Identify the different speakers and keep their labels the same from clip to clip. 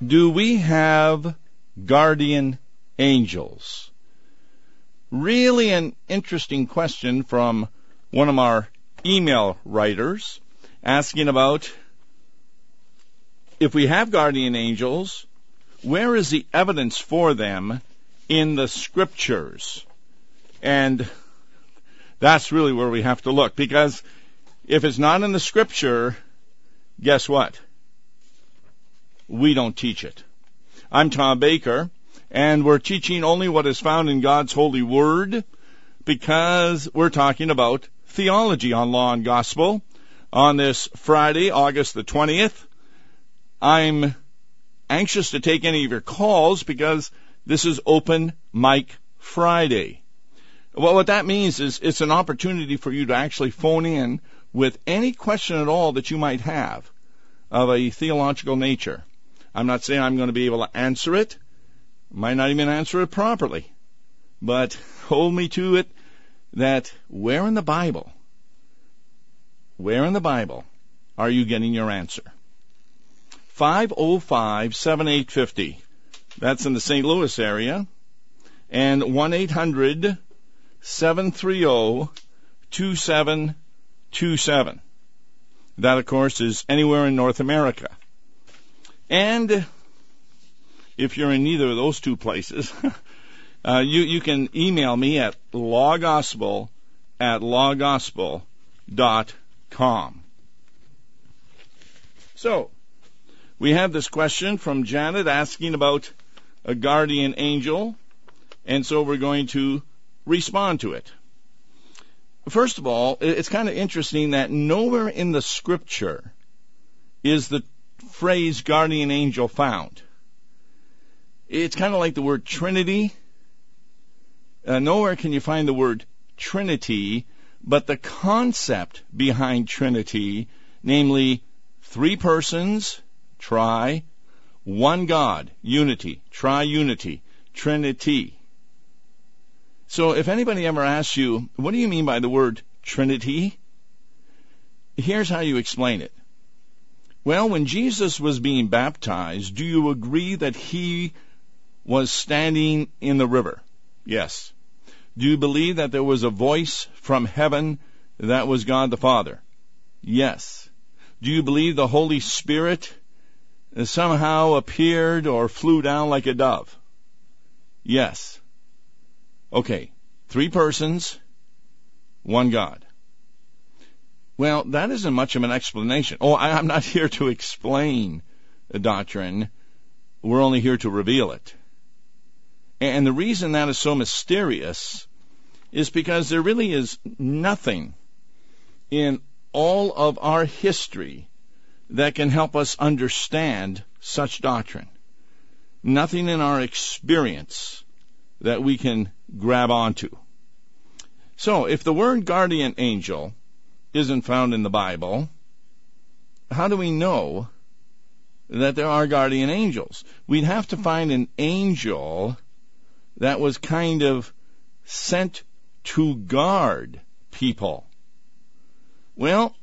Speaker 1: Do we have guardian angels? Really an interesting question from one of our email writers asking about, if we have guardian angels, where is the evidence for them in the Scriptures? And that's really where we have to look, because if it's not in the Scripture, guess what? We don't teach it. I'm Tom Baker, and we're teaching only what is found in God's holy word, because we're talking about theology on Law and Gospel on this Friday, August the 20th. I'm anxious to take any of your calls because this is Open Mic Friday. Well, what that means is it's an opportunity for you to actually phone in with any question at all that you might have of a theological nature. I'm not saying I'm going to be able to answer it. Might not even answer it properly. But hold me to it that where in the Bible are you getting your answer? 505-7850. That's in the St. Louis area. And 1-800-730-2727. That, of course, is anywhere in North America. And if you're in neither of those two places, you can email me at lawgospel@lawgospel.com. So, we have this question from Janet asking about a guardian angel, and so we're going to respond to it. First of all, it's kind of interesting that nowhere in the Scripture is the phrase guardian angel found. It's kind of like the word Trinity. Nowhere can you find the word Trinity, but the concept behind Trinity, namely three persons, tri, one God, unity, triunity, Trinity. So if anybody ever asks you, what do you mean by the word Trinity? Here's how you explain it. Well, when Jesus was being baptized, do you agree that he was standing in the river? Yes. Do you believe that there was a voice from heaven that was God the Father? Yes. Do you believe the Holy Spirit somehow appeared or flew down like a dove? Yes. Okay, three persons, one God. Well, that isn't much of an explanation. I'm not here to explain a doctrine. We're only here to reveal it. And the reason that is so mysterious is because there really is nothing in all of our history that can help us understand such doctrine. Nothing in our experience that we can grab onto. So, if the word guardian angel isn't found in the Bible, how do we know that there are guardian angels? We'd have to find an angel that was kind of sent to guard people. Well,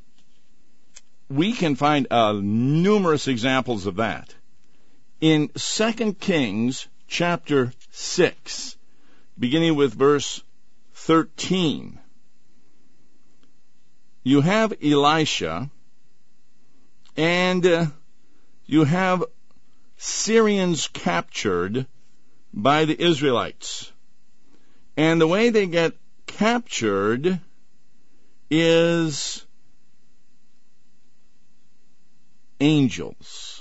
Speaker 1: we can find numerous examples of that. In 2 Kings chapter 6, beginning with verse 13, you have Elisha, and you have Syrians captured by the Israelites. And the way they get captured is angels.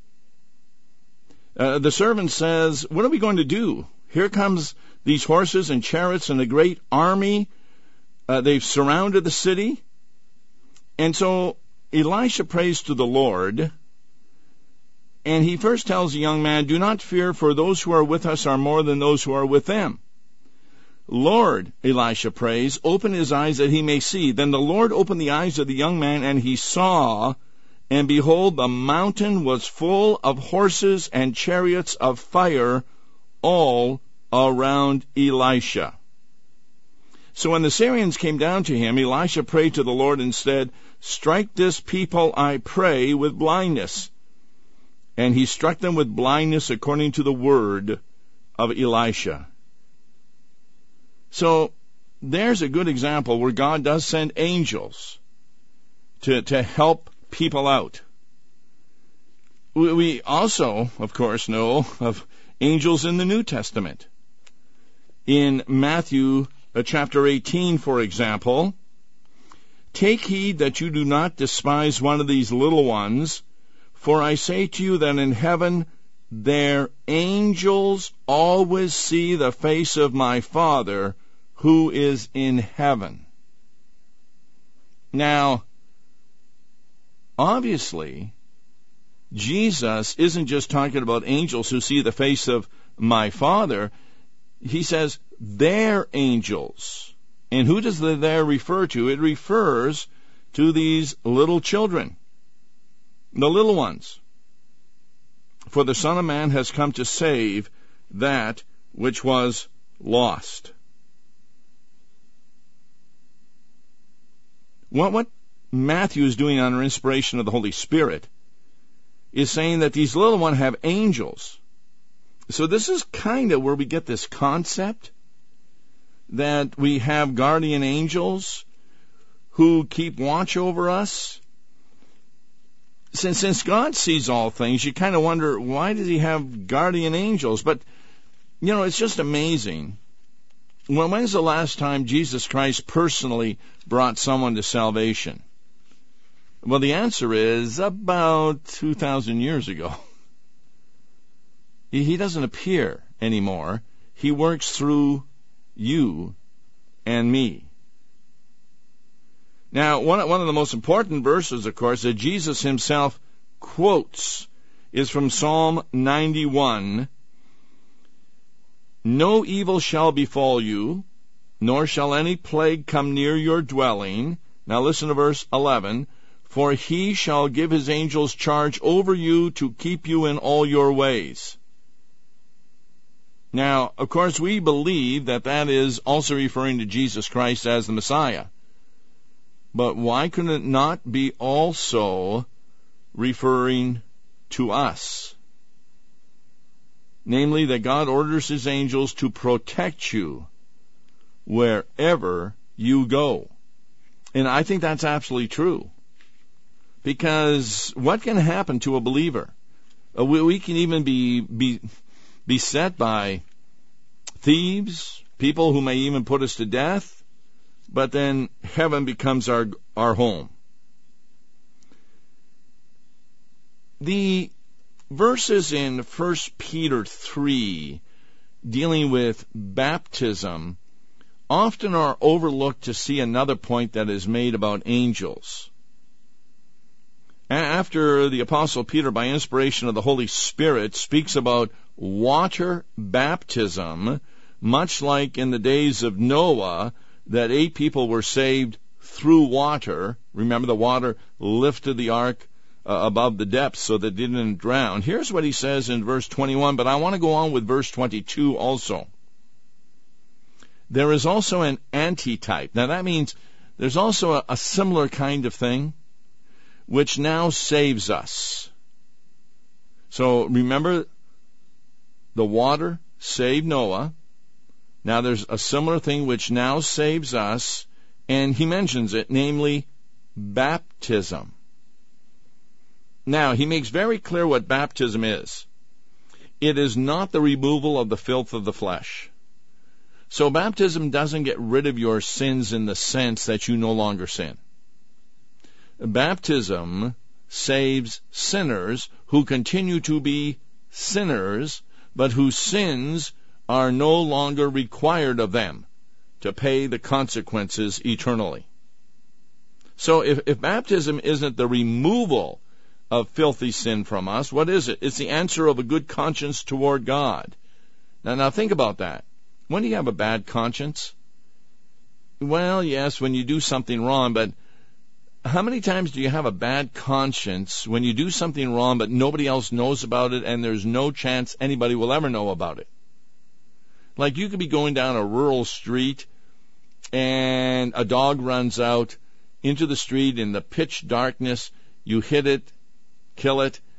Speaker 1: The servant says, what are we going to do? Here comes these horses and chariots and a great army. They've surrounded the city. And so Elisha prays to the Lord, and he first tells the young man, do not fear, for those who are with us are more than those who are with them. Lord, Elisha prays, open his eyes that he may see. Then the Lord opened the eyes of the young man, and he saw, and behold, the mountain was full of horses and chariots of fire all around Elisha. So when the Syrians came down to him, Elisha prayed to the Lord and said, strike this people, I pray, with blindness. and he struck them with blindness according to the word of Elisha. So there's a good example where God does send angels to help people out. We also, of course, know of angels in the New Testament. In Matthew chapter 18, for example, "Take heed that you do not despise one of these little ones, for I say to you that in heaven their angels always see the face of my Father who is in heaven." Now, obviously, Jesus isn't just talking about angels who see the face of my Father. He says their angels. And who does the there refer to? It refers to these little children, the little ones. "For the Son of Man has come to save that which was lost." What Matthew is doing under inspiration of the Holy Spirit is saying that these little ones have angels. So this is kind of where we get this concept that we have guardian angels who keep watch over us. Since God sees all things, you kind of wonder, why does he have guardian angels? But, it's just amazing. When's the last time Jesus Christ personally brought someone to salvation? Well, the answer is about 2,000 years ago. He doesn't appear anymore. He works through you and me. Now, one of the most important verses, of course, that Jesus himself quotes is from Psalm 91. "No evil shall befall you, nor shall any plague come near your dwelling." Now listen to verse 11. "For he shall give his angels charge over you to keep you in all your ways." Now, of course, we believe that is also referring to Jesus Christ as the Messiah. But why could it not be also referring to us? Namely, that God orders his angels to protect you wherever you go. And I think that's absolutely true. Because what can happen to a believer? We can even be beset by thieves, people who may even put us to death, but then heaven becomes our home. The verses in 1 Peter 3 dealing with baptism often are overlooked to see another point that is made about angels. After the Apostle Peter, by inspiration of the Holy Spirit, speaks about water baptism, much like in the days of Noah, that 8 people were saved through water. Remember, the water lifted the ark above the depths so that it didn't drown. Here's what he says in verse 21, but I want to go on with verse 22 also. "There is also an antitype." Now that means there's also a similar kind of thing, which now saves us. So remember, the water saved Noah. Now there's a similar thing which now saves us, and he mentions it, namely baptism. Now, he makes very clear what baptism is. It is not the removal of the filth of the flesh. So baptism doesn't get rid of your sins in the sense that you no longer sin. Baptism saves sinners who continue to be sinners, but whose sins are no longer required of them to pay the consequences eternally. So if baptism isn't the removal of filthy sin from us, what is it? It's the answer of a good conscience toward God. Now think about that. When do you have a bad conscience? Well, yes, when you do something wrong, but how many times do you have a bad conscience when you do something wrong but nobody else knows about it and there's no chance anybody will ever know about it? Like you could be going down a rural street and a dog runs out into the street in the pitch darkness. You hit it, kill it,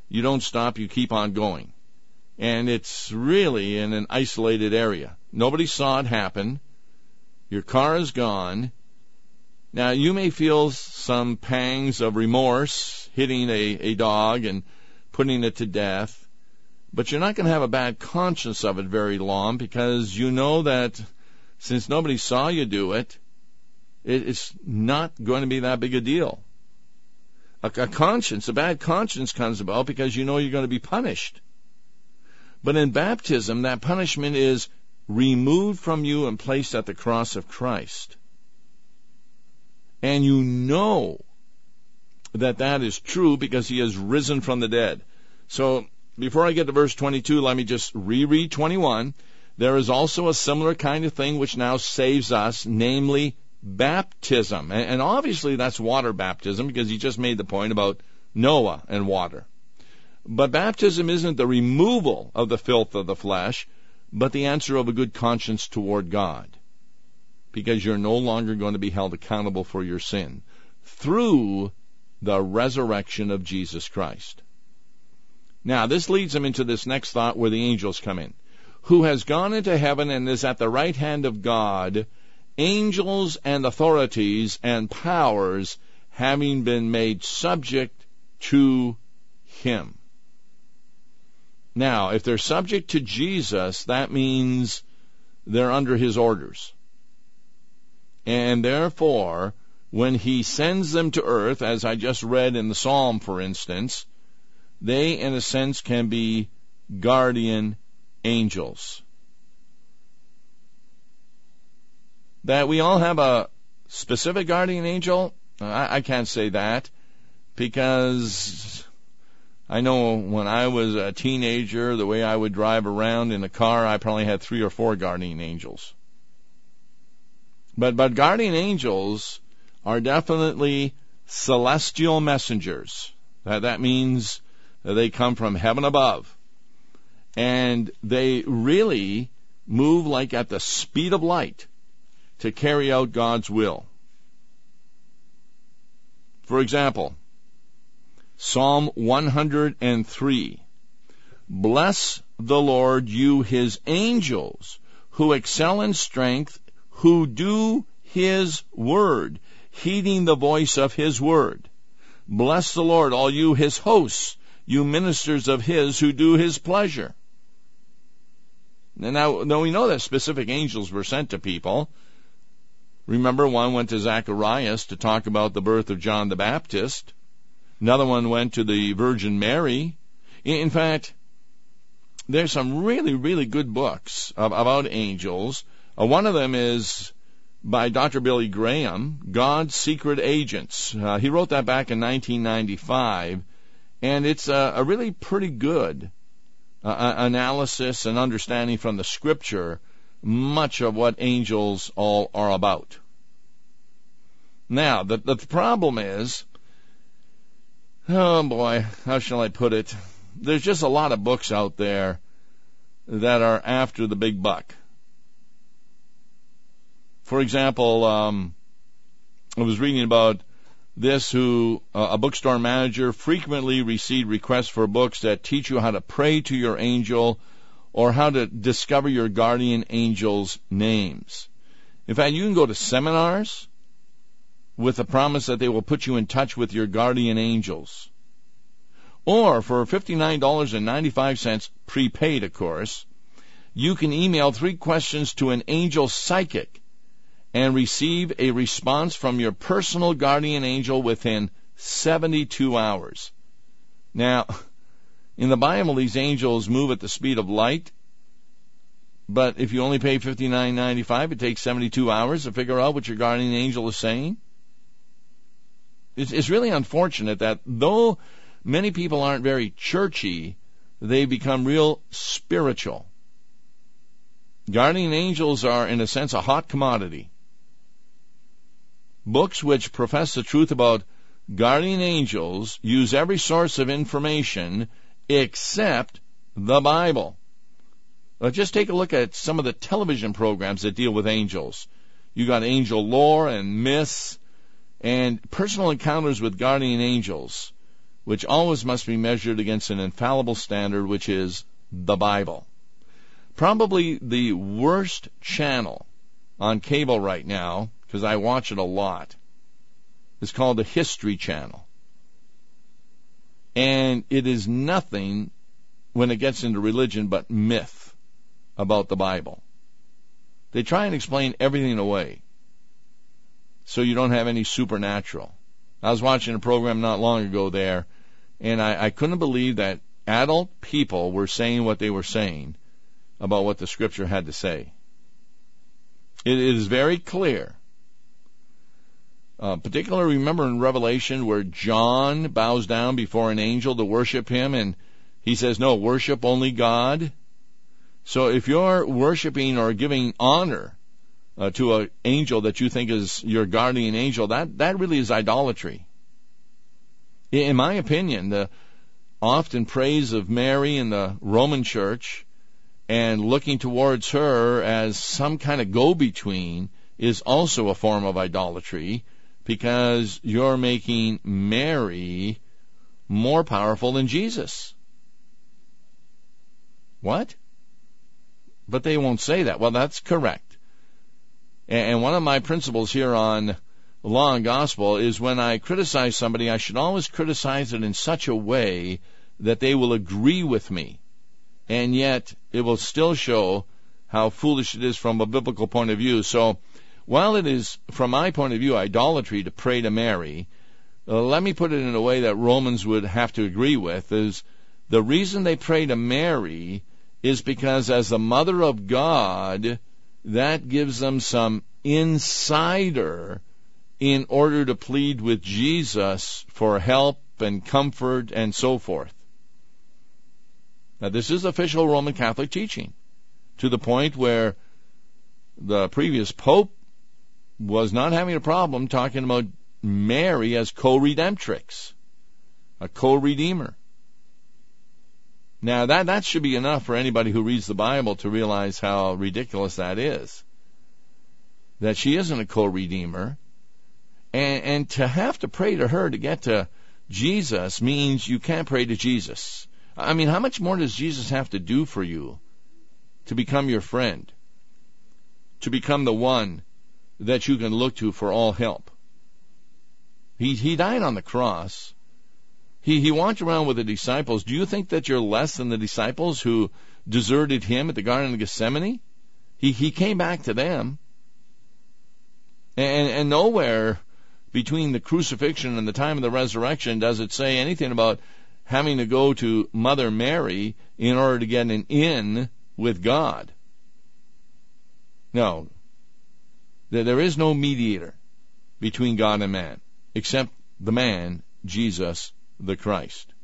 Speaker 1: you don't stop, you keep on going. And it's really in an isolated area. Nobody saw it happen. Your car is gone. Now, you may feel some pangs of remorse hitting a dog and putting it to death, but you're not going to have a bad conscience of it very long, because you know that since nobody saw you do it, it's not going to be that big a deal. A bad conscience comes about because you know you're going to be punished. But in baptism, that punishment is removed from you and placed at the cross of Christ. And you know that is true because he has risen from the dead. So before I get to verse 22, let me just reread 21. There is also a similar kind of thing which now saves us, namely baptism. And obviously that's water baptism, because he just made the point about Noah and water. But baptism isn't the removal of the filth of the flesh, but the answer of a good conscience toward God, because you're no longer going to be held accountable for your sin through the resurrection of Jesus Christ. Now, this leads him into this next thought where the angels come in. Who has gone into heaven and is at the right hand of God, angels and authorities and powers having been made subject to him. Now, if they're subject to Jesus, that means they're under his orders. And therefore, when he sends them to earth, as I just read in the Psalm, for instance, they, in a sense, can be guardian angels. That we all have a specific guardian angel, I can't say that, because I know when I was a teenager, the way I would drive around in a car, I probably had 3 or 4 guardian angels. But guardian angels are definitely celestial messengers. That means that they come from heaven above. And they really move like at the speed of light to carry out God's will. For example, Psalm 103. Bless the Lord, you his angels, who excel in strength, who do his word, heeding the voice of his word. Bless the Lord, all you his hosts, you ministers of his who do his pleasure. Now we know that specific angels were sent to people. Remember, one went to Zacharias to talk about the birth of John the Baptist. Another one went to the Virgin Mary. In fact, there's some really, really good books about angels. One of them is by Dr. Billy Graham, God's Secret Agents. He wrote that back in 1995, and it's a really pretty good analysis and understanding from the Scripture much of what angels all are about. Now, the problem is, oh boy, how shall I put it? There's just a lot of books out there that are after the big buck. For example, I was reading about this a bookstore manager frequently received requests for books that teach you how to pray to your angel or how to discover your guardian angel's names. In fact, you can go to seminars with the promise that they will put you in touch with your guardian angels. Or for $59.95, prepaid, of course, you can email 3 questions to an angel psychic and receive a response from your personal guardian angel within 72 hours. Now, in the Bible, these angels move at the speed of light, but if you only pay $59.95, it takes 72 hours to figure out what your guardian angel is saying. It's really unfortunate that though many people aren't very churchy, they become real spiritual. Guardian angels are, in a sense, a hot commodity. Books which profess the truth about guardian angels use every source of information except the Bible. Just take a look at some of the television programs that deal with angels. You got angel lore and myths and personal encounters with guardian angels. which always must be measured against an infallible standard, which is the Bible. Probably the worst channel on cable right now, because I watch it a lot, is called the History Channel. And it is nothing, when it gets into religion, but myth about the Bible. They try and explain everything away so you don't have any supernatural. I was watching a program not long ago there, and I couldn't believe that adult people were saying what they were saying about what the Scripture had to say. It is very clear. Particularly remember in Revelation where John bows down before an angel to worship him, and he says, no, worship only God. So if you're worshiping or giving honor to an angel that you think is your guardian angel, that really is idolatry. In my opinion, the often praise of Mary in the Roman Church and looking towards her as some kind of go-between is also a form of idolatry, because you're making Mary more powerful than Jesus. What? But they won't say that. Well, that's correct. And one of my principles here on Law and Gospel is when I criticize somebody, I should always criticize it in such a way that they will agree with me. And yet, it will still show how foolish it is from a biblical point of view. So, while it is, from my point of view, idolatry to pray to Mary, let me put it in a way that Romans would have to agree with, is the reason they pray to Mary is because as the mother of God, that gives them some insider in order to plead with Jesus for help and comfort and so forth. Now, this is official Roman Catholic teaching, to the point where the previous Pope was not having a problem talking about Mary as co-redemptrix, a co-redeemer. Now, that should be enough for anybody who reads the Bible to realize how ridiculous that is. That she isn't a co-redeemer. And to have to pray to her to get to Jesus means you can't pray to Jesus. I mean, how much more does Jesus have to do for you to become your friend? To become the one that you can look to for all help? He died on the cross. He walked around with the disciples. Do you think that you're less than the disciples who deserted him at the Garden of Gethsemane? He came back to them. And nowhere between the crucifixion and the time of the resurrection does it say anything about having to go to Mother Mary in order to get an in with God. No. There is no mediator between God and man, except the man, Jesus the Christ.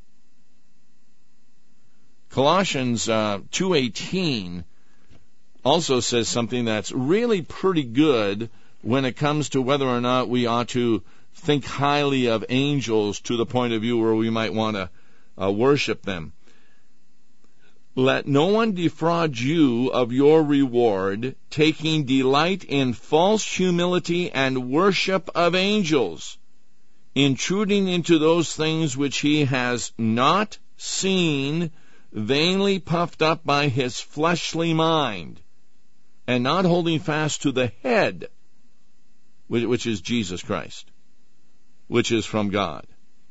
Speaker 1: Colossians 2:18 also says something that's really pretty good when it comes to whether or not we ought to think highly of angels to the point of view where we might want to worship them. Let no one defraud you of your reward, taking delight in false humility and worship of angels, intruding into those things which he has not seen, vainly puffed up by his fleshly mind, and not holding fast to the head, which is Jesus Christ, which is from God.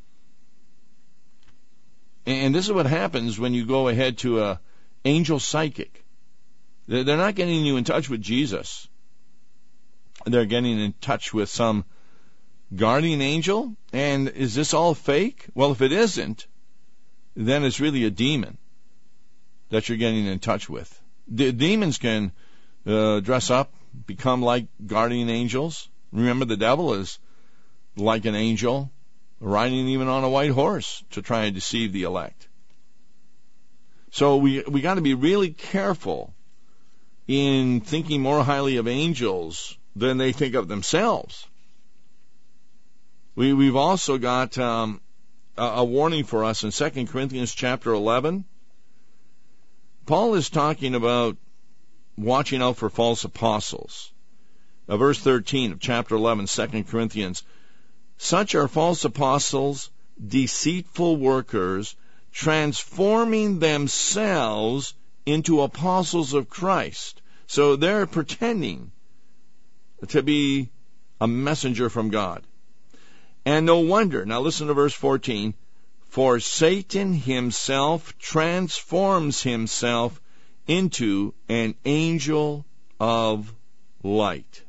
Speaker 1: And this is what happens when you go ahead to an angel psychic. They're not getting you in touch with Jesus. They're getting in touch with some guardian angel. And is this all fake? Well, if it isn't, then it's really a demon that you're getting in touch with. Demons can dress up, become like guardian angels. Remember, the devil is like an angel, riding even on a white horse to try and deceive the elect. So we got to be really careful in thinking more highly of angels than they think of themselves. We've also got a warning for us in 2 Corinthians chapter 11. Paul is talking about watching out for false apostles. Verse 13 of chapter 11, 2 Corinthians. Such are false apostles, deceitful workers, transforming themselves into apostles of Christ. So they're pretending to be a messenger from God. And no wonder, now listen to verse 14, for Satan himself transforms himself into an angel of light.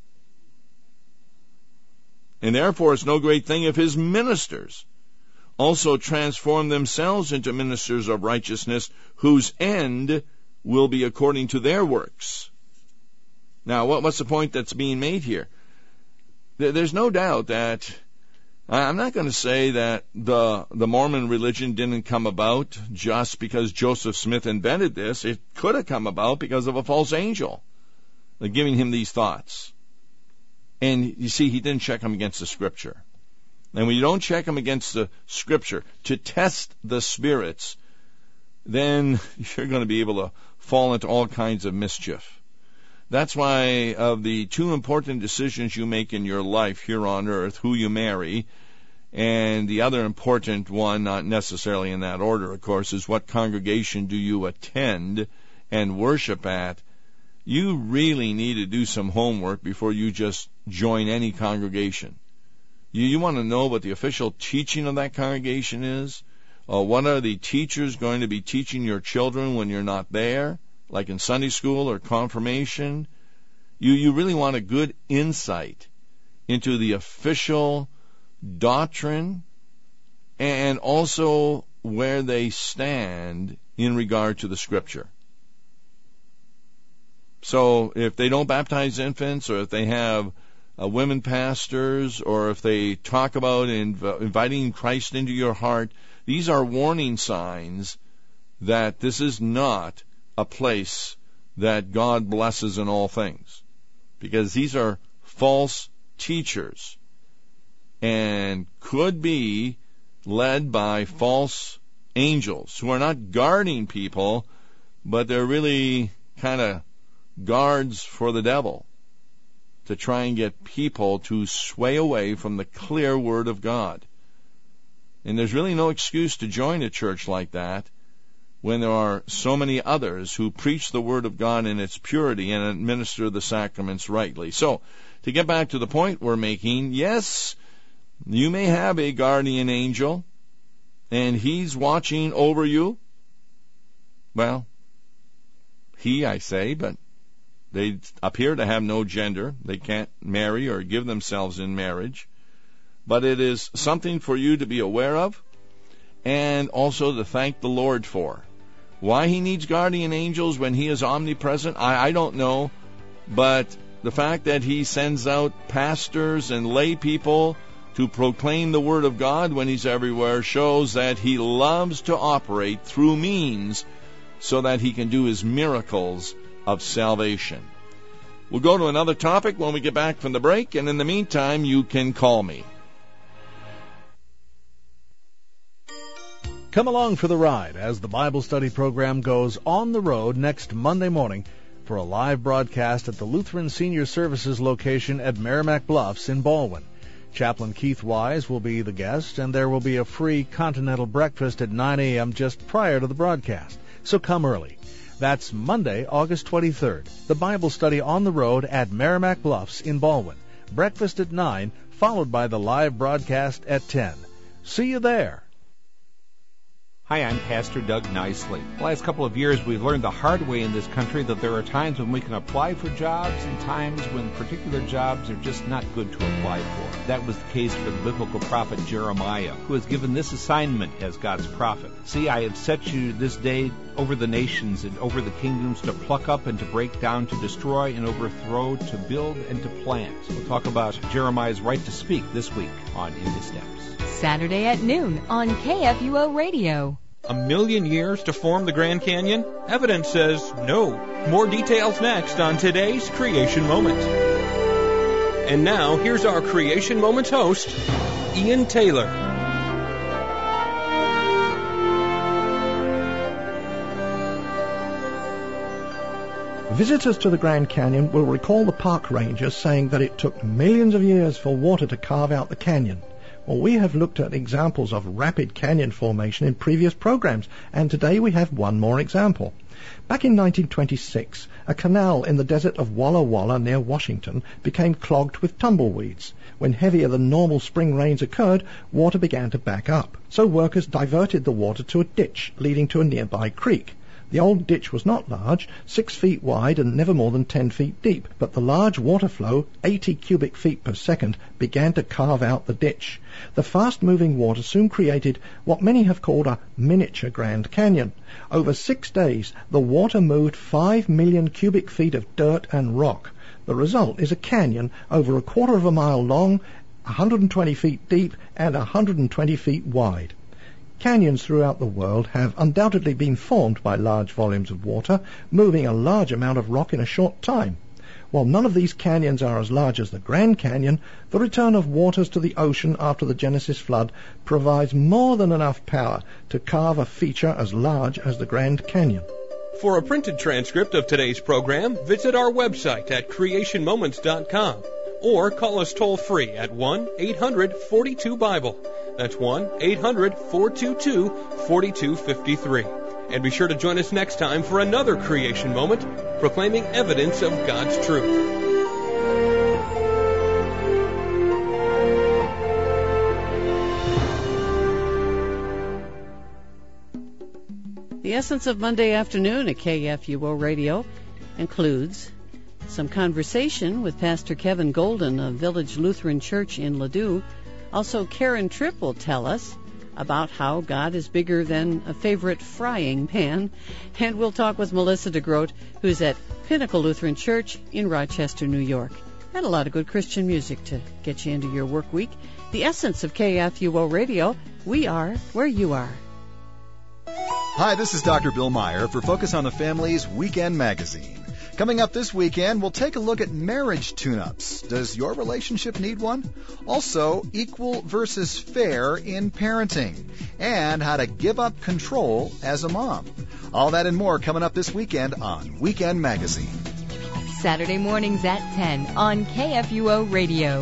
Speaker 1: And therefore it's no great thing if his ministers also transform themselves into ministers of righteousness, whose end will be according to their works. Now, what's the point that's being made here? There's no doubt that, I'm not going to say that the Mormon religion didn't come about just because Joseph Smith invented this. It could have come about because of a false angel giving him these thoughts. And you see, he didn't check them against the Scripture. And when you don't check them against the Scripture to test the spirits, then you're going to be able to fall into all kinds of mischief. That's why of the two important decisions you make in your life here on earth, who you marry, and the other important one, not necessarily in that order, of course, is what congregation do you attend and worship at. You really need to do some homework before you just join any congregation. You want to know what the official teaching of that congregation is? What are the teachers going to be teaching your children when you're not there, like in Sunday school or confirmation? You really want a good insight into the official doctrine and also where they stand in regard to the Scripture. So if they don't baptize infants, or if they have women pastors, or if they talk about inviting Christ into your heart, these are warning signs that this is not a place that God blesses in all things, because these are false teachers and could be led by false angels who are not guarding people, but they're really kind of guards for the devil to try and get people to sway away from the clear Word of God. And there's really no excuse to join a church like that when there are so many others who preach the Word of God in its purity and administer the sacraments rightly. So, to get back to the point we're making, yes, you may have a guardian angel, and he's watching over you. Well, I say, but they appear to have no gender. They can't marry or give themselves in marriage. But it is something for you to be aware of and also to thank the Lord for. Why he needs guardian angels when he is omnipresent, I don't know. But the fact that he sends out pastors and lay people to proclaim the Word of God when he's everywhere shows that he loves to operate through means so that he can do his miracles of salvation. We'll go to another topic when we get back from the break, and in the meantime, you can call me.
Speaker 2: Come along for the ride as the Bible study program goes on the road next Monday morning for a live broadcast at the Lutheran Senior Services location at Merrimack Bluffs in Baldwin. Chaplain Keith Wise will be the guest, and there will be a free continental breakfast at 9 a.m. just prior to the broadcast, so come early. That's Monday, August 23rd, the Bible study on the road at Merrimack Bluffs in Baldwin. Breakfast at 9, followed by the live broadcast at 10. See you there.
Speaker 3: Hi, I'm Pastor Doug Nicely. The last couple of years, we've learned the hard way in this country that there are times when we can apply for jobs and times when particular jobs are just not good to apply for. That was the case for the biblical prophet Jeremiah, who was given this assignment as God's prophet. See, I have set you this day over the nations and over the kingdoms to pluck up and to break down, to destroy and overthrow, to build and to plant. We'll talk about Jeremiah's right to speak this week on In the Steps.
Speaker 4: Saturday at noon on KFUO Radio.
Speaker 5: 1,000,000 years to form the Grand Canyon? Evidence says no. More details next on today's Creation Moment. And now, here's our Creation Moments host, Ian Taylor.
Speaker 6: Visitors to the Grand Canyon will recall the park rangers saying that it took millions of years for water to carve out the canyon. Well, we have looked at examples of rapid canyon formation in previous programs, and today we have one more example. Back in 1926, a canal in the desert of Walla Walla near Washington became clogged with tumbleweeds. When heavier than normal spring rains occurred, water began to back up. So workers diverted the water to a ditch leading to a nearby creek. The old ditch was not large, 6 feet wide and never more than 10 feet deep, but the large water flow, 80 cubic feet per second, began to carve out the ditch. The fast-moving water soon created what many have called a miniature Grand Canyon. Over 6 days, the water moved 5 million cubic feet of dirt and rock. The result is a canyon over a quarter of a mile long, 120 feet deep, and 120 feet wide. Canyons throughout the world have undoubtedly been formed by large volumes of water, moving a large amount of rock in a short time. While none of these canyons are as large as the Grand Canyon, the return of waters to the ocean after the Genesis flood provides more than enough power to carve a feature as large as the Grand Canyon.
Speaker 5: For a printed transcript of today's program, visit our website at creationmoments.com or call us toll-free at 1-800-42-BIBLE. That's 1-800-422-4253. And be sure to join us next time for another Creation Moment, proclaiming evidence of God's truth.
Speaker 7: The essence of Monday afternoon at KFUO Radio includes some conversation with Pastor Kevin Golden of Village Lutheran Church in Ladue. Also, Karen Tripp will tell us about how God is bigger than a favorite frying pan. And we'll talk with Melissa DeGroat, who's at Pinnacle Lutheran Church in Rochester, New York. And a lot of good Christian music to get you into your work week. The essence of KFUO Radio, we are where you are.
Speaker 8: Hi, this is Dr. Bill Meyer for Focus on the Family's Weekend Magazine. Coming up this weekend, we'll take a look at marriage tune-ups. Does your relationship need one? Also, equal versus fair in parenting, and how to give up control as a mom. All that and more coming up this weekend on Weekend Magazine.
Speaker 4: Saturday mornings at 10 on KFUO Radio.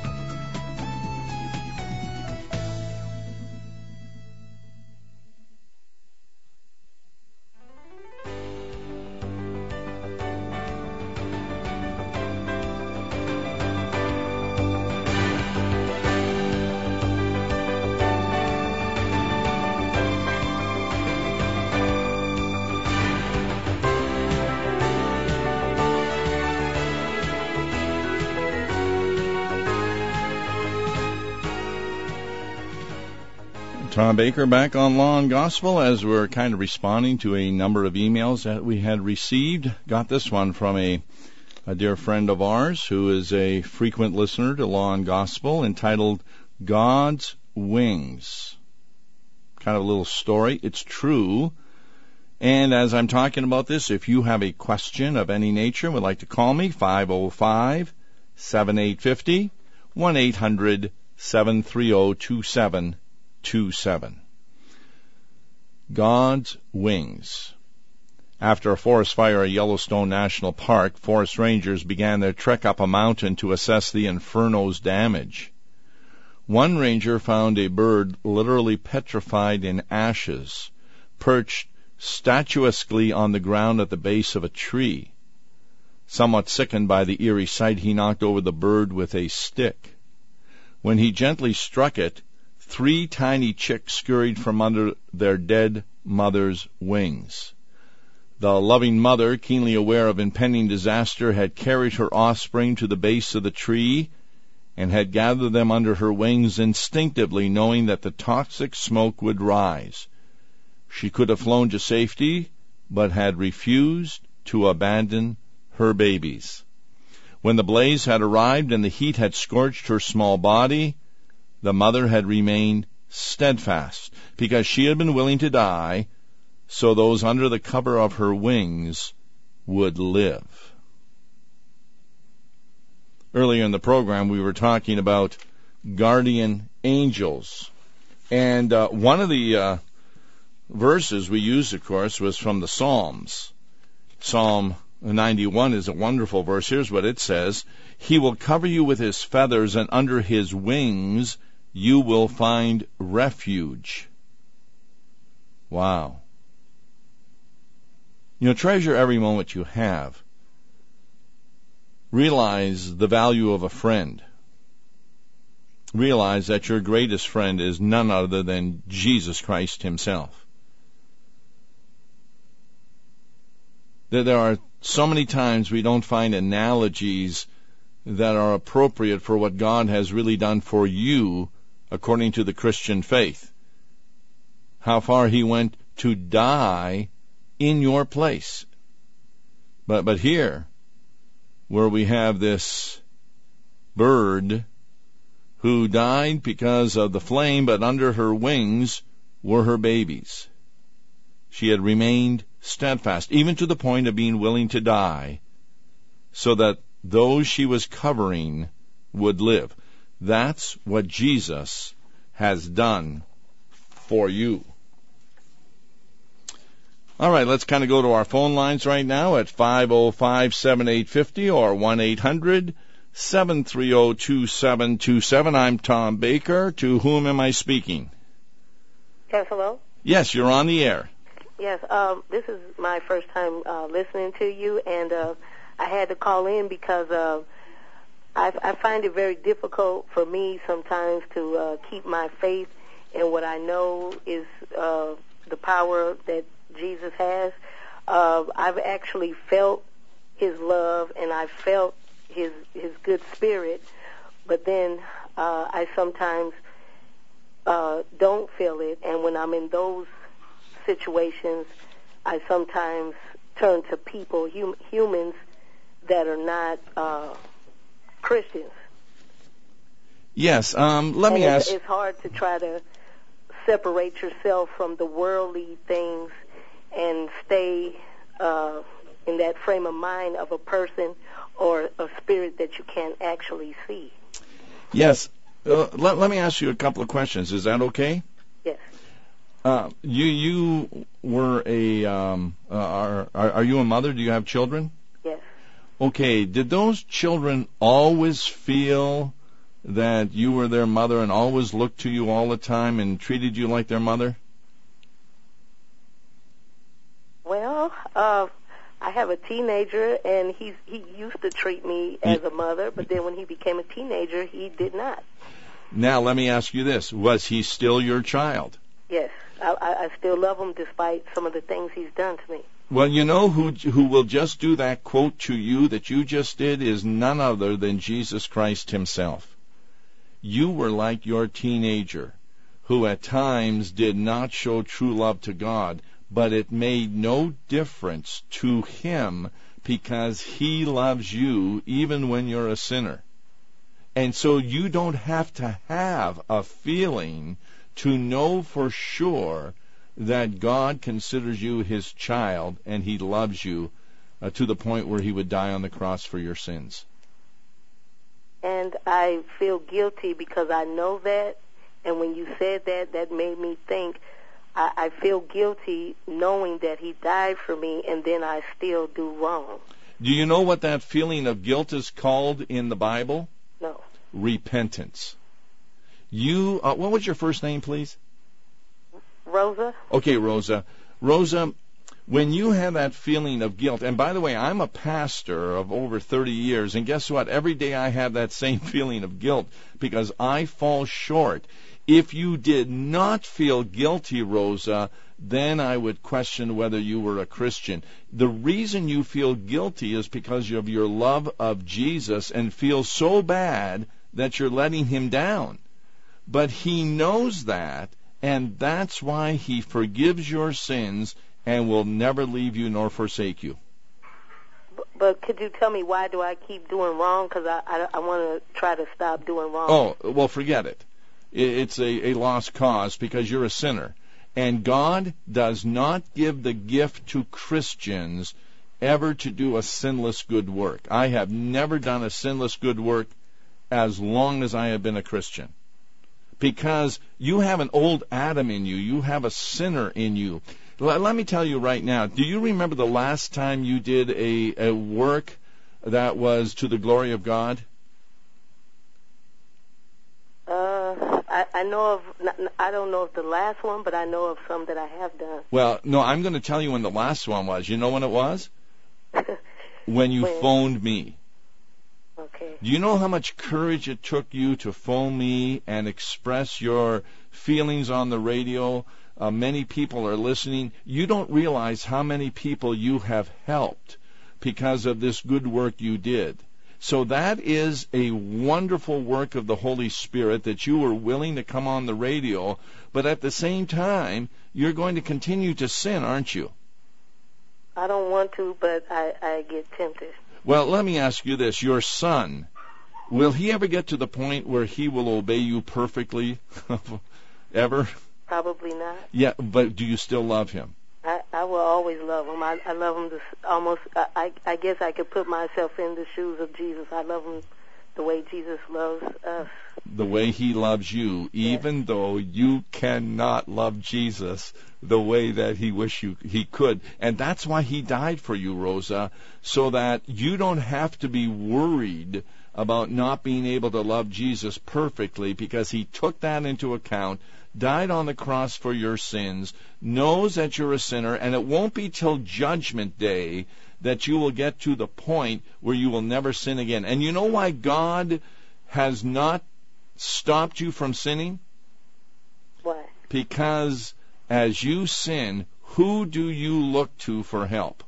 Speaker 1: Tom Baker back on Law and Gospel as we're kind of responding to a number of emails that we had received. Got this one from a dear friend of ours who is a frequent listener to Law and Gospel, entitled God's Wings. Kind of a little story. It's true. And as I'm talking about this, if you have a question of any nature and would like to call me, 505-7850, 1-800-730-2727. God's Wings. After a forest fire at Yellowstone National Park, forest rangers began their trek up a mountain to assess the inferno's damage. One ranger found a bird literally petrified in ashes, perched statuesquely on the ground at the base of a tree. Somewhat sickened by the eerie sight, he knocked over the bird with a stick. When he gently struck it, 3 tiny chicks scurried from under their dead mother's wings. The loving mother, keenly aware of impending disaster, had carried her offspring to the base of the tree and had gathered them under her wings instinctively, knowing that the toxic smoke would rise. She could have flown to safety, but had refused to abandon her babies. When the blaze had arrived and the heat had scorched her small body, the mother had remained steadfast, because she had been willing to die so those under the cover of her wings would live. Earlier in the program, we were talking about guardian angels. And one of the verses we used, of course, was from the Psalms. Psalm 91 is a wonderful verse. Here's what it says: He will cover you with his feathers, and under his wings you will find refuge. Wow. Treasure every moment you have. Realize the value of a friend. Realize that your greatest friend is none other than Jesus Christ himself. There are so many times we don't find analogies that are appropriate for what God has really done for you according to the Christian faith. How far he went to die in your place. But here, where we have this bird who died because of the flame, but under her wings were her babies. She had remained steadfast, even to the point of being willing to die, so that those she was covering would live. That's what Jesus has done for you. All right, let's kind of go to our phone lines right now at 505-7850 or 1-800-730-2727. I'm Tom Baker. To whom am I speaking?
Speaker 9: Yes, hello?
Speaker 1: Yes, you're on the air.
Speaker 9: Yes, this is my first time listening to you, and I had to call in because I find it very difficult for me sometimes to keep my faith in what I know is the power that Jesus has. I've actually felt his love, and I've felt his good spirit, but then I sometimes don't feel it, and when I'm in those situations, I sometimes turn to people, humans that are not Christians.
Speaker 1: Yes, let me ask.
Speaker 9: It's hard to try to separate yourself from the worldly things and stay in that frame of mind of a person or a spirit that you can't actually see.
Speaker 1: Yes. Let me ask you a couple of questions. Is that okay?
Speaker 9: Yes.
Speaker 1: You were a are you a mother? Do you have children?
Speaker 9: Yes.
Speaker 1: Okay. Did those children always feel that you were their mother and always looked to you all the time and treated you like their mother?
Speaker 9: Well, I have a teenager, and he used to treat me as a mother, but then when he became a teenager, he did not.
Speaker 1: Now, let me ask you this. Was he still your child?
Speaker 9: Yes. I still love him despite some of the things he's done to me.
Speaker 1: Well, you know who will just do that quote to you that you just did is none other than Jesus Christ himself. You were like your teenager, who at times did not show true love to God, but it made no difference to him because he loves you even when you're a sinner. And so you don't have to have a feeling to know for sure that God considers you his child and he loves you to the point where he would die on the cross for your sins.
Speaker 9: And I feel guilty because I know that, and when you said that, that made me think I feel guilty knowing that he died for me, and then I still do wrong.
Speaker 1: Do you know what that feeling of guilt is called in the Bible?
Speaker 9: No.
Speaker 1: Repentance. You, what was your first name, please?
Speaker 9: Rosa.
Speaker 1: Okay, Rosa. Rosa, when you have that feeling of guilt, and by the way, I'm a pastor of over 30 years, and guess what? Every day I have that same feeling of guilt because I fall short. If you did not feel guilty, Rosa, then I would question whether you were a Christian. The reason you feel guilty is because of your love of Jesus and feel so bad that you're letting him down. But he knows that, and that's why he forgives your sins and will never leave you nor forsake you.
Speaker 9: But could you tell me why do I keep doing wrong? Because I want to try to stop doing wrong.
Speaker 1: Oh, well, forget it. It's a lost cause because you're a sinner. And God does not give the gift to Christians ever to do a sinless good work. I have never done a sinless good work as long as I have been a Christian. Because you have an old Adam in you. You have a sinner in you. Let me tell you right now, do you remember the last time you did a work that
Speaker 9: I know of, I don't know of the last one, but I know of some that I have done.
Speaker 1: Well, no, I'm going to tell you when the last one was. You know when it was? When you phoned me.
Speaker 9: Okay.
Speaker 1: Do you know how much courage it took you to phone me and express your feelings on the radio? Many people are listening. You don't realize how many people you have helped because of this good work you did. So that is a wonderful work of the Holy Spirit that you were willing to come on the radio, but at the same time, you're going to continue to sin, aren't you?
Speaker 9: I don't want to, but I get tempted.
Speaker 1: Well, let me ask you this. Your son, will he ever get to the point where he will obey you perfectly? Ever?
Speaker 9: Probably not.
Speaker 1: Yeah, but do you still love him?
Speaker 9: I will always love him. I love him almost. I guess I could put myself in the shoes of Jesus. I love him the way Jesus loves us.
Speaker 1: The way he loves you, even though you cannot love Jesus the way that he could. And that's why he died for you, Rosa, so that you don't have to be worried about not being able to love Jesus perfectly, because he took that into account, died on the cross for your sins, knows that you're a sinner, and it won't be till Judgment Day that you will get to the point where you will never sin again. And you know why God has not stopped you from sinning?
Speaker 9: Why?
Speaker 1: Because as you sin, who do you look to for help?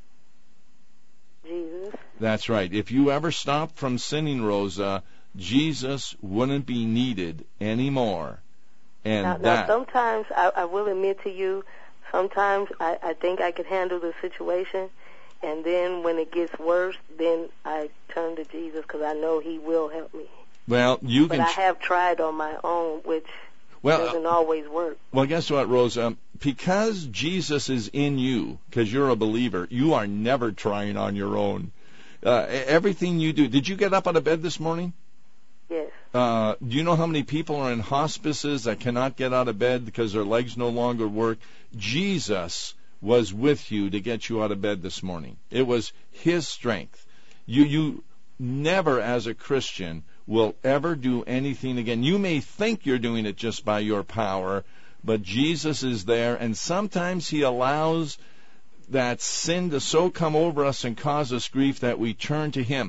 Speaker 9: Jesus.
Speaker 1: That's right. If you ever stopped from sinning, Rosa, Jesus wouldn't be needed anymore. And
Speaker 9: now sometimes, I will admit to you, sometimes I think I could handle the situation, and then when it gets worse, then I turn to Jesus because I know he will help me.
Speaker 1: Well,
Speaker 9: But I have tried on my own, which doesn't always work.
Speaker 1: Well, guess what, Rosa? Because Jesus is in you, because you're a believer, you are never trying on your own. Everything you do. Did you get up out of bed this morning?
Speaker 9: Yes.
Speaker 1: Do you know how many people are in hospices that cannot get out of bed because their legs no longer work? Jesus was with you to get you out of bed this morning. It was his strength. You never, as a Christian, will ever do anything again. You may think you're doing it just by your power, but Jesus is there, and sometimes he allows that sin to so come over us and cause us grief that we turn to him.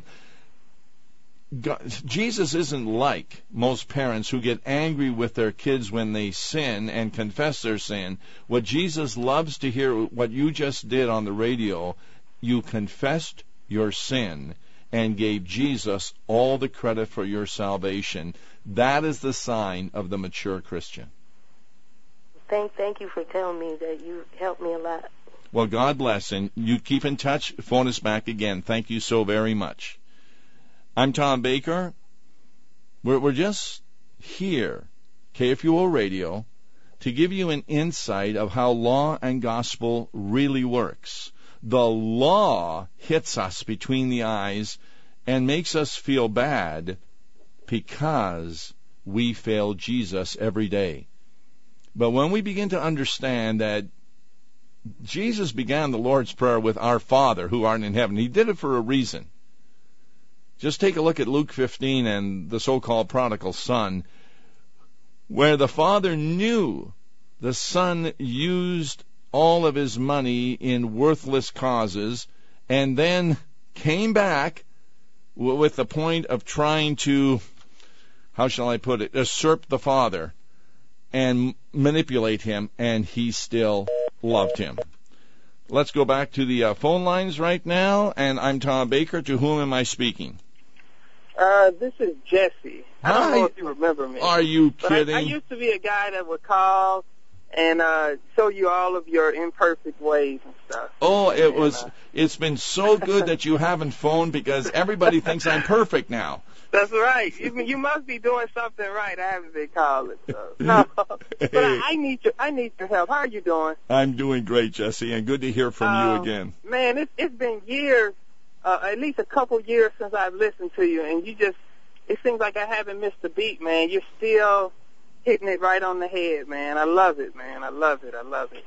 Speaker 1: Jesus isn't like most parents who get angry with their kids when they sin and confess their sin. What Jesus loves to hear, what you just did on the radio, you confessed your sin and gave Jesus all the credit for your salvation. That is the sign of the mature Christian.
Speaker 9: Thank you for telling me that. You helped me a lot.
Speaker 1: Well, God bless, and you keep in touch. Phone us back again. Thank you so very much. I'm Tom Baker. We're just here, KFUO Radio, to give you an insight of how law and gospel really works. The law hits us between the eyes and makes us feel bad because we fail Jesus every day. But when we begin to understand that Jesus began the Lord's Prayer with Our Father who art in heaven, he did it for a reason. Just take a look at Luke 15 and the so-called prodigal son, where the father knew the son used all of his money in worthless causes and then came back with the point of trying to, how shall I put it, usurp the father and manipulate him, and he still loved him. Let's go back to the phone lines right now, and I'm Tom Baker. To whom am I speaking?
Speaker 10: This is Jesse.
Speaker 1: Hi.
Speaker 10: I don't know if you remember me.
Speaker 1: Are you kidding?
Speaker 10: I used to be a guy that would call and show you all of your imperfect ways and stuff.
Speaker 1: Oh, it's been so good that you haven't phoned, because everybody thinks I'm perfect now.
Speaker 10: That's right. You must be doing something right. I haven't been calling. So. No. But I need your help. How are you doing?
Speaker 1: I'm doing great, Jesse, and good to hear from you again.
Speaker 10: Man, it's been years, at least a couple years since I've listened to you, and it seems like I haven't missed a beat, man. You're still hitting it right on the head, man. I love it, man. I love it.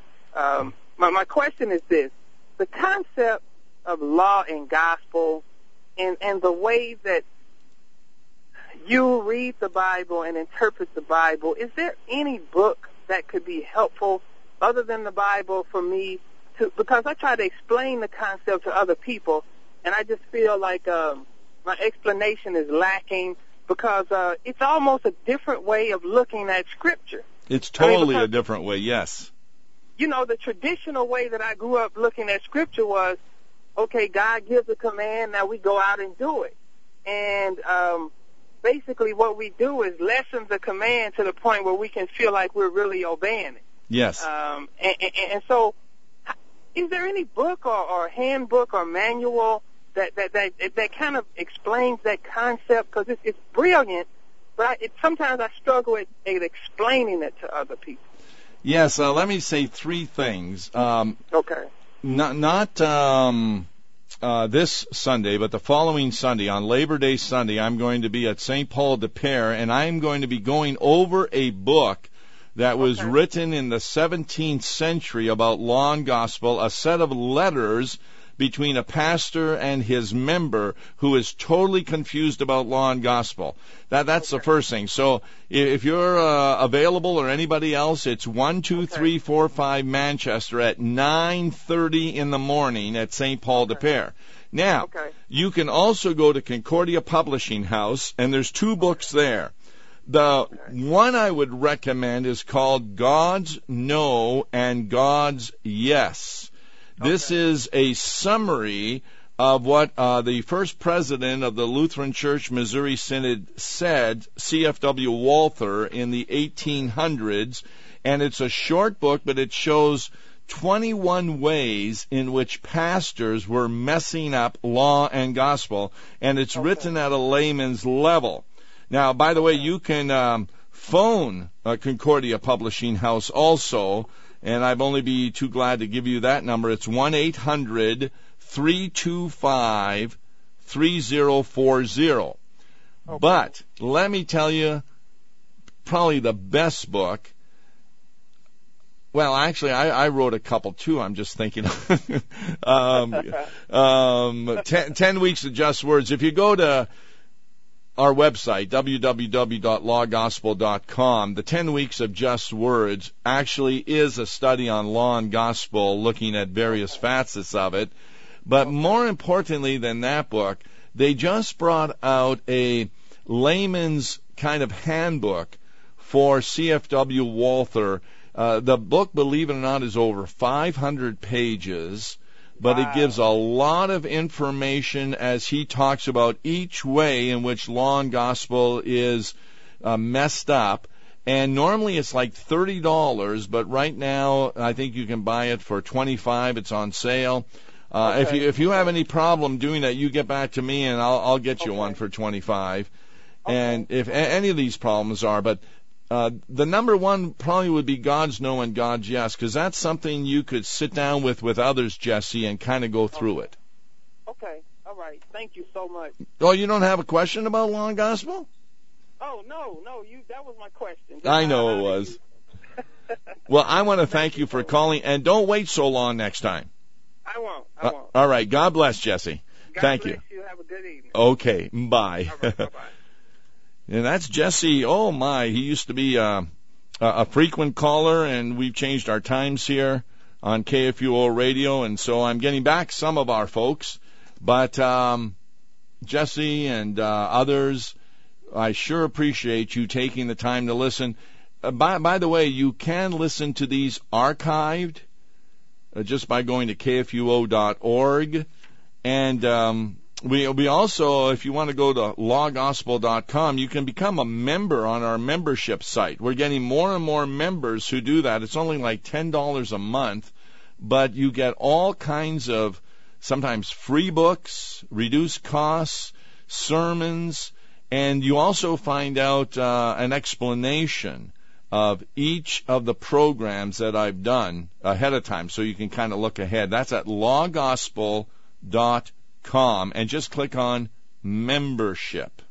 Speaker 10: My question is this. The concept of law and gospel and the way that you read the Bible and interpret the Bible, is there any book that could be helpful other than the Bible for me to, because I try to explain the concept to other people, and I just feel like my explanation is lacking because it's almost a different way of looking at Scripture.
Speaker 1: It's totally a different way, yes.
Speaker 10: You know, the traditional way that I grew up looking at Scripture was, okay, God gives a command, now we go out and do it. And basically what we do is lessen the command to the point where we can feel like we're really obeying it.
Speaker 1: Yes.
Speaker 10: And so is there any book or handbook or manual that kind of explains that concept? Because it's brilliant, but sometimes I struggle at explaining it to other people.
Speaker 1: Yes, let me say three things.
Speaker 10: Okay.
Speaker 1: Not this Sunday, but the following Sunday, on Labor Day Sunday, I'm going to be at St. Paul de Pere, and I'm going to be going over a book that was written in the 17th century about law and gospel, a set of letters between a pastor and his member who is totally confused about law and gospel. That's the first thing. So if you're available or anybody else, it's 12345 Manchester at 9:30 in the morning at St. Paul de Pere. Now, you can also go to Concordia Publishing House, and there's two books there. The one I would recommend is called God's No and God's Yes. This is a summary of what the first president of the Lutheran Church Missouri Synod said, C.F.W. Walther, in the 1800s. And it's a short book, but it shows 21 ways in which pastors were messing up law and gospel. And it's written at a layman's level. Now, by the way, you can phone Concordia Publishing House also, and I'd only be too glad to give you that number. It's 1-800-325-3040. But let me tell you, probably the best book. Well, actually, I wrote a couple too. I'm just thinking. 10 Weeks of Just Words. If you go to our website, www.lawgospel.com, the 10 Weeks of Just Words actually is a study on law and gospel, looking at various facets of it. But more importantly than that book, they just brought out a layman's kind of handbook for C.F.W. Walther. The book, believe it or not, is over 500 pages. But it gives a lot of information as he talks about each way in which law and gospel is messed up. And normally it's like $30, but right now I think you can buy it for $25. It's on sale. If you have any problem doing that, you get back to me and I'll get you one for $25. And if any of these problems are, but the number one probably would be God's No and God's Yes, because that's something you could sit down with others, Jesse, and kind of go through it.
Speaker 10: Okay, all right. Thank you so much.
Speaker 1: Oh, you don't have a question about law and gospel?
Speaker 10: Oh, no, that was my question.
Speaker 1: I know it was. Well, I want to thank you for calling, and don't wait so long next time.
Speaker 10: I won't.
Speaker 1: All right, God bless, Jesse. Thank
Speaker 10: you. Have a good evening.
Speaker 1: Okay, bye.
Speaker 10: All right, bye-bye.
Speaker 1: And that's Jesse. Oh, my. He used to be a frequent caller, and we've changed our times here on KFUO Radio, and so I'm getting back some of our folks. But Jesse and others, I sure appreciate you taking the time to listen. By the way, you can listen to these archived just by going to KFUO.org. And we also, if you want to go to lawgospel.com, you can become a member on our membership site. We're getting more and more members who do that. It's only like $10 a month, but you get all kinds of sometimes free books, reduced costs, sermons, and you also find out an explanation of each of the programs that I've done ahead of time, so you can kind of look ahead. That's at lawgospel.com. And just click on membership.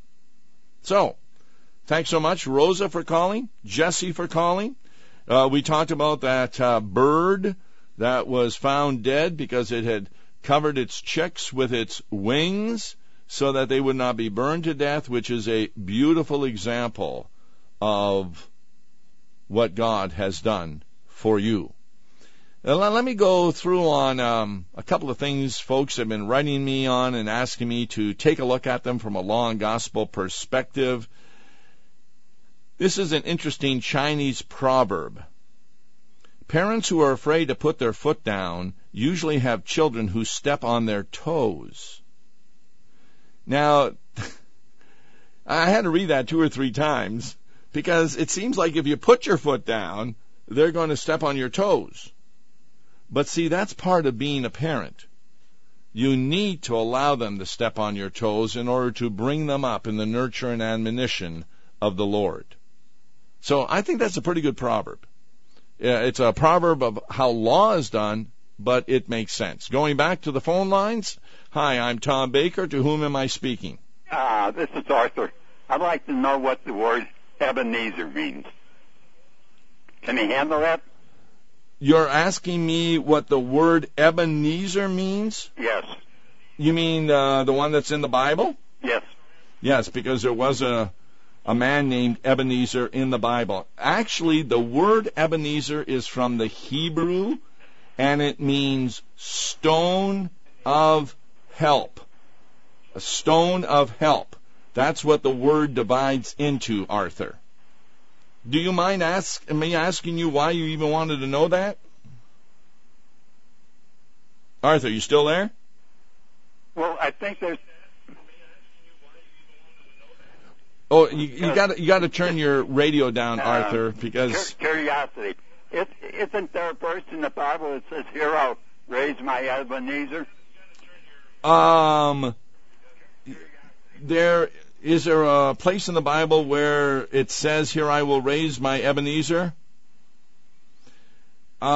Speaker 1: So, thanks so much, Rosa, for calling, Jesse for calling. We talked about that bird that was found dead because it had covered its chicks with its wings. so that they would not be burned to death, which is a beautiful example of what God has done for you. Now, let me go through on a couple of things folks have been writing me on and asking me to take a look at them from a law and gospel perspective. This is an interesting Chinese proverb. Parents who are afraid to put their foot down usually have children who step on their toes. Now, I had to read that 2 or 3 times because it seems like if you put your foot down, they're going to step on your toes. But see, that's part of being a parent. You need to allow them to step on your toes in order to bring them up in the nurture and admonition of the Lord. So I think that's a pretty good proverb. It's a proverb of how law is done, but it makes sense. Going back to the phone lines. Hi, I'm Tom Baker. To whom am I speaking?
Speaker 11: This is Arthur. I'd like to know what the word Ebenezer means. Can you handle that?
Speaker 1: You're asking me what the word Ebenezer means?
Speaker 11: Yes.
Speaker 1: You mean the one that's in the Bible?
Speaker 11: Yes.
Speaker 1: Yes, because there was a man named Ebenezer in the Bible. Actually, the word Ebenezer is from the Hebrew, and it means stone of help. A stone of help. That's what the word divides into, Arthur. Do you mind me asking you why you even wanted to know that? Arthur, you still there?
Speaker 11: Well, I think there's...
Speaker 1: Oh, you got to turn your radio down, Arthur, because...
Speaker 11: Curiosity. Isn't there a verse in the Bible that says, "Here I'll raise my Ebenezer"?
Speaker 1: Is there a place in the Bible where it says, "Here I will raise my Ebenezer"? The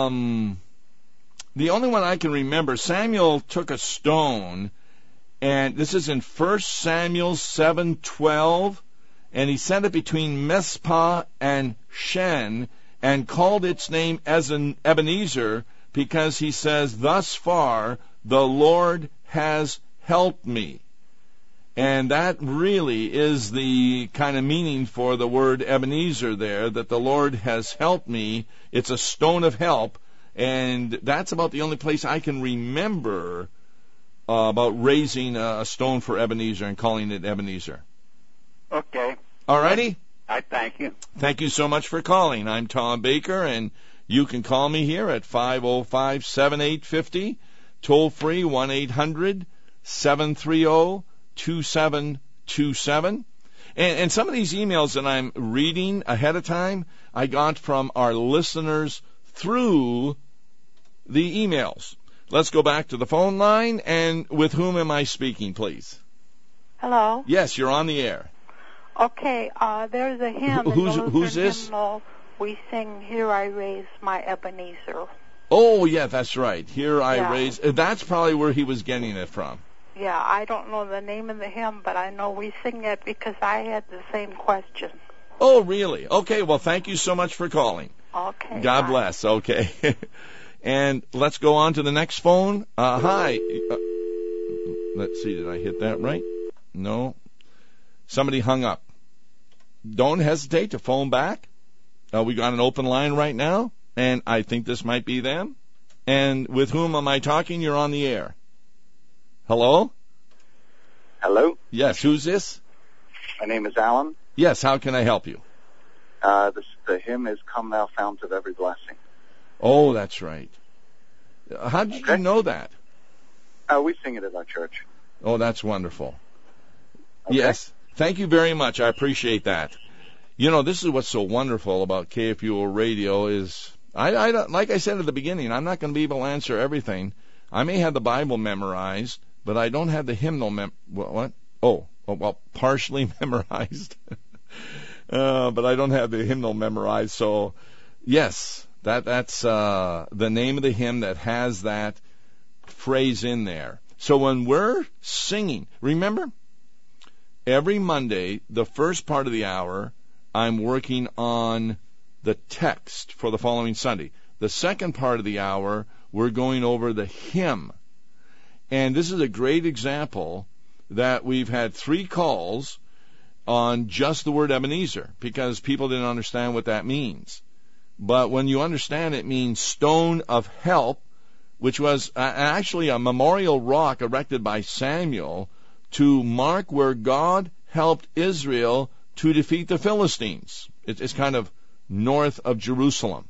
Speaker 1: only one I can remember, Samuel took a stone, and this is in 1 Samuel 7:12, and he set it between Mizpah and Shen, and called its name Ebenezer, because he says, "Thus far the Lord has helped me." And that really is the kind of meaning for the word Ebenezer there, that the Lord has helped me. It's a stone of help, and that's about the only place I can remember about raising a stone for Ebenezer and calling it Ebenezer.
Speaker 11: Okay.
Speaker 1: All righty?
Speaker 11: I thank you.
Speaker 1: Thank you so much for calling. I'm Tom Baker, and you can call me here at 505-7850, toll free 1-800-730-2727. And some of these emails that I'm reading ahead of time, I got from our listeners through the emails. Let's go back to the phone line, and with whom am I speaking, please?
Speaker 12: Hello?
Speaker 1: Yes, you're on the air.
Speaker 12: Okay, there's a hymn in the
Speaker 1: Who's
Speaker 12: Lutheran
Speaker 1: this?
Speaker 12: hymnal. We sing, "Here I Raise My Ebenezer."
Speaker 1: Oh, yeah, that's right. Here I raise. That's probably where he was getting it from.
Speaker 12: Yeah, I don't know the name of the hymn, but I know we sing it because I had the same question.
Speaker 1: Oh, really? Okay, well, thank you so much for calling.
Speaker 12: Okay.
Speaker 1: God
Speaker 12: bye.
Speaker 1: bless. Okay. And let's go on to the next phone. Hi. Let's see, did I hit that right? No. Somebody hung up. Don't hesitate to phone back. We got an open line right now, and I think this might be them. And with whom am I talking? You're on the air. Hello?
Speaker 13: Hello?
Speaker 1: Yes, who's this?
Speaker 13: My name is Alan.
Speaker 1: Yes, how can I help you?
Speaker 13: The hymn is "Come Thou Fount of Every Blessing."
Speaker 1: Oh, that's right. How did you know that?
Speaker 13: We sing it at our church.
Speaker 1: Oh, that's wonderful.
Speaker 13: Okay.
Speaker 1: Yes. Thank you very much. I appreciate that. You know, this is what's so wonderful about KFUO Radio is, I like I said at the beginning, I'm not going to be able to answer everything. I may have the Bible memorized, but I don't have the hymnal partially memorized. But I don't have the hymnal memorized. So, yes, that's the name of the hymn that has that phrase in there. So when we're singing, remember, every Monday, the first part of the hour, I'm working on the text for the following Sunday. The second part of the hour, we're going over the hymn. And this is a great example that we've had 3 calls on just the word Ebenezer because people didn't understand what that means. But when you understand it means stone of help, which was actually a memorial rock erected by Samuel to mark where God helped Israel to defeat the Philistines. It's kind of north of Jerusalem.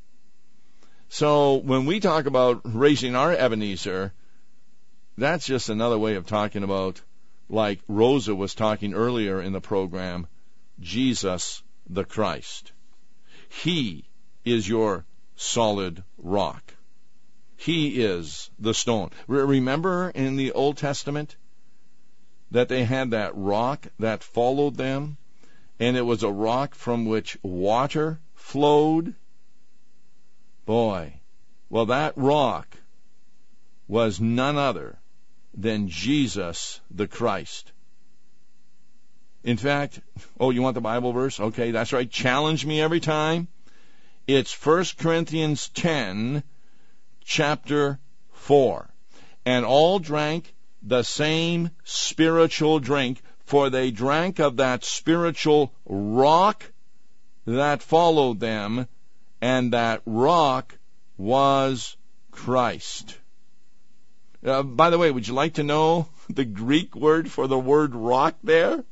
Speaker 1: So when we talk about raising our Ebenezer, that's just another way of talking about, like Rosa was talking earlier in the program, Jesus the Christ. He is your solid rock. He is the stone. Remember in the Old Testament that they had that rock that followed them, and it was a rock from which water flowed? Boy, well, that rock was none other than Jesus the Christ. In fact, you want the Bible verse? Okay, that's right. Challenge me every time. It's 1 Corinthians 10, chapter 4. And all drank the same spiritual drink, for they drank of that spiritual rock that followed them, and that rock was Christ. By the way, would you like to know the Greek word for the word rock there?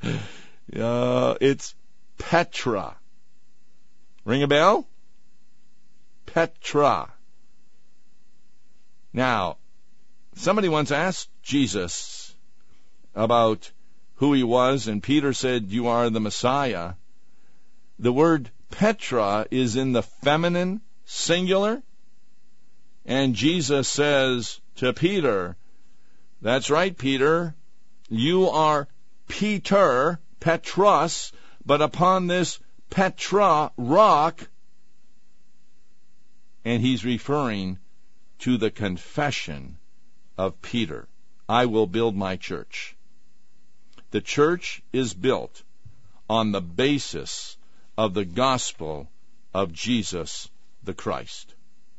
Speaker 1: It's Petra. Ring a bell? Petra. Now, somebody once asked Jesus about who he was, and Peter said, "You are the Messiah." The word Petra is in the feminine singular, and Jesus says to Peter, "That's right, Peter, you are Peter, Petros, but upon this Petra rock," and he's referring to the confession of Peter, "I will build my church." The church is built on the basis of the gospel of Jesus the Christ.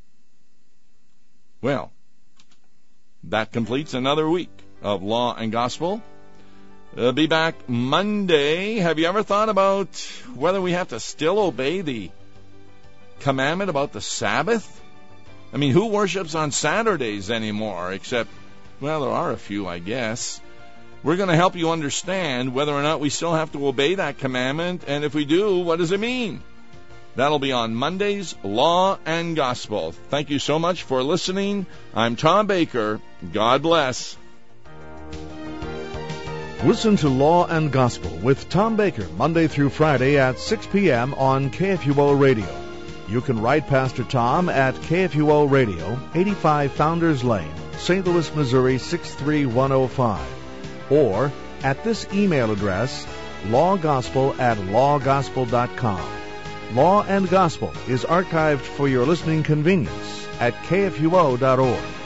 Speaker 1: Well, that completes another week of Law and Gospel. Be back Monday. Have you ever thought about whether we have to still obey the commandment about the Sabbath? I mean, who worships on Saturdays anymore? Except, well, there are a few, I guess. We're going to help you understand whether or not we still have to obey that commandment, and if we do, what does it mean? That'll be on Monday's Law and Gospel. Thank you so much for listening. I'm Tom Baker. God bless.
Speaker 2: Listen to Law and Gospel with Tom Baker Monday through Friday at 6 p.m. on KFUO Radio. You can write Pastor Tom at KFUO Radio, 85 Founders Lane, St. Louis, Missouri 63105. Or at this email address, lawgospel@lawgospel.com. Law and Gospel is archived for your listening convenience at kfuo.org.